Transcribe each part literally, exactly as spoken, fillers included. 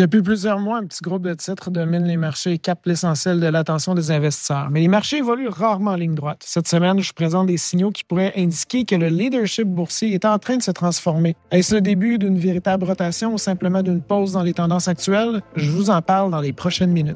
Depuis plusieurs mois, un petit groupe de titres domine les marchés et capte l'essentiel de l'attention des investisseurs. Mais les marchés évoluent rarement en ligne droite. Cette semaine, je présente des signaux qui pourraient indiquer que le leadership boursier est en train de se transformer. Est-ce le début d'une véritable rotation ou simplement d'une pause dans les tendances actuelles? Je vous en parle dans les prochaines minutes.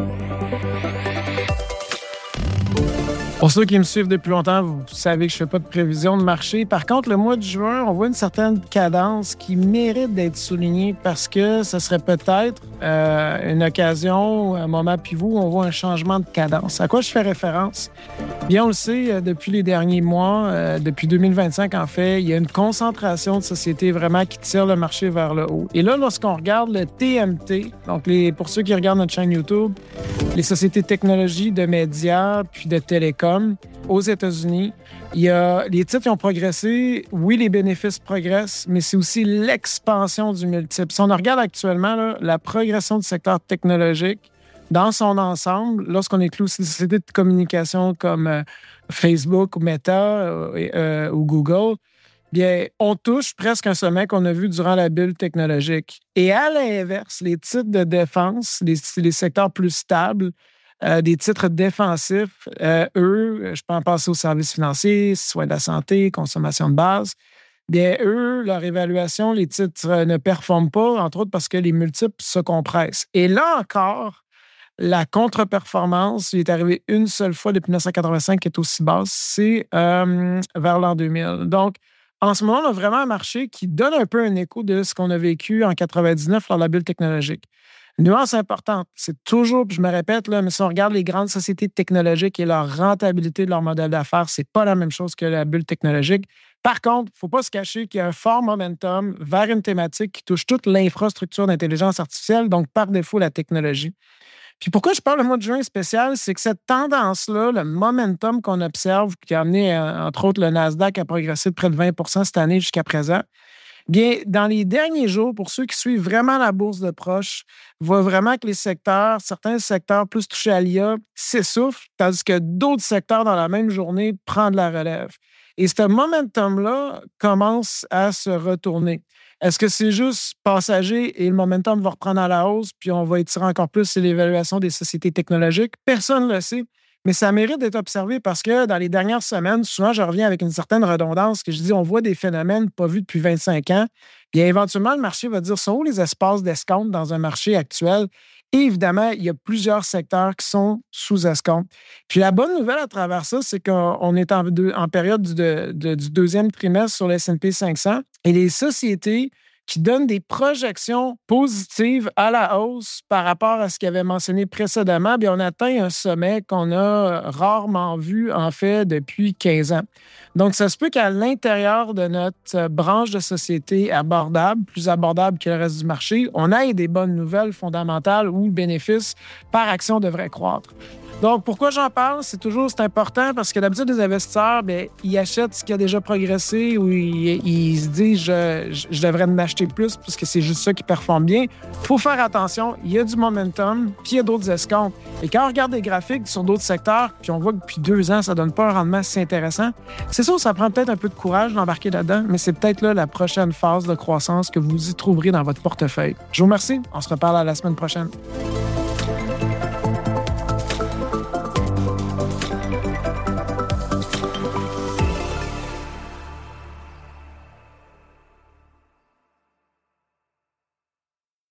Pour ceux qui me suivent depuis longtemps, vous savez que je ne fais pas de prévision de marché. Par contre, le mois de juin, on voit une certaine cadence qui mérite d'être soulignée parce que ce serait peut-être euh, une occasion, un moment pivot où on voit un changement de cadence. À quoi je fais référence? Bien, on le sait, depuis les derniers mois, euh, depuis deux mille vingt-cinq en fait, il y a une concentration de sociétés vraiment qui tire le marché vers le haut. Et là, lorsqu'on regarde le T M T, donc les, pour ceux qui regardent notre chaîne YouTube, les sociétés de technologie, de médias, puis de télécom, aux États-Unis, il y a, les titres qui ont progressé. Oui, les bénéfices progressent, mais c'est aussi l'expansion du multiple. Si on regarde actuellement là, la progression du secteur technologique dans son ensemble, lorsqu'on inclut aussi des sociétés de communication comme euh, Facebook ou Meta euh, euh, ou Google, bien, on touche presque un sommet qu'on a vu durant la bulle technologique. Et à l'inverse, les titres de défense, les, les secteurs plus stables, Euh, des titres défensifs, euh, eux, je peux en passer aux services financiers, soins de la santé, consommation de base, bien, eux, leur évaluation, les titres euh, ne performent pas, entre autres parce que les multiples se compressent. Et là encore, la contre-performance, il est arrivé une seule fois depuis dix-neuf cent quatre-vingt-cinq qui est aussi basse, c'est euh, vers l'an deux mille. Donc, en ce moment, on a vraiment un marché qui donne un peu un écho de ce qu'on a vécu en quatre-vingt-dix-neuf lors de la bulle technologique. Nuance importante, c'est toujours, puis je me répète, là, mais si on regarde les grandes sociétés technologiques et leur rentabilité de leur modèle d'affaires, c'est pas la même chose que la bulle technologique. Par contre, il ne faut pas se cacher qu'il y a un fort momentum vers une thématique qui touche toute l'infrastructure d'intelligence artificielle, donc par défaut la technologie. Puis pourquoi je parle le mois de juin spécial, c'est que cette tendance-là, le momentum qu'on observe, qui a amené, entre autres, le Nasdaq à progresser de près de vingt pour cent cette année jusqu'à présent, bien, dans les derniers jours, pour ceux qui suivent vraiment la bourse de proche, voient vraiment que les secteurs, certains secteurs plus touchés à l'I A, s'essoufflent, tandis que d'autres secteurs dans la même journée prennent de la relève. Et ce momentum-là commence à se retourner. Est-ce que c'est juste passager et le momentum va reprendre à la hausse, puis on va étirer encore plus sur l'évaluation des sociétés technologiques? Personne ne le sait. Mais ça mérite d'être observé parce que dans les dernières semaines, souvent, je reviens avec une certaine redondance que je dis, on voit des phénomènes pas vus depuis vingt-cinq ans. Bien, éventuellement, le marché va dire, sont où les espaces d'escompte dans un marché actuel? Et évidemment, il y a plusieurs secteurs qui sont sous escompte. Puis la bonne nouvelle à travers ça, c'est qu'on est en, deux, en période du, de, de, du deuxième trimestre sur le S and P cinq cents et les sociétés qui donnent des projections positives à la hausse par rapport à ce qu'il avait mentionné précédemment, bien, on atteint un sommet qu'on a rarement vu, en fait, depuis quinze ans. Donc, ça se peut qu'à l'intérieur de notre branche de société abordable, plus abordable que le reste du marché, on ait des bonnes nouvelles fondamentales où le bénéfice par action devrait croître. Donc, pourquoi j'en parle? C'est toujours c'est important parce que d'habitude, les investisseurs, bien, ils achètent ce qui a déjà progressé ou ils, ils se disent je, je devrais en acheter plus parce que c'est juste ça qui performe bien. Il faut faire attention, il y a du momentum, puis il y a d'autres escomptes. Et quand on regarde des graphiques sur d'autres secteurs, puis on voit que depuis deux ans, ça ne donne pas un rendement si intéressant, c'est sûr, ça prend peut-être un peu de courage d'embarquer là-dedans, mais c'est peut-être là la prochaine phase de croissance que vous y trouverez dans votre portefeuille. Je vous remercie. On se reparle à la semaine prochaine.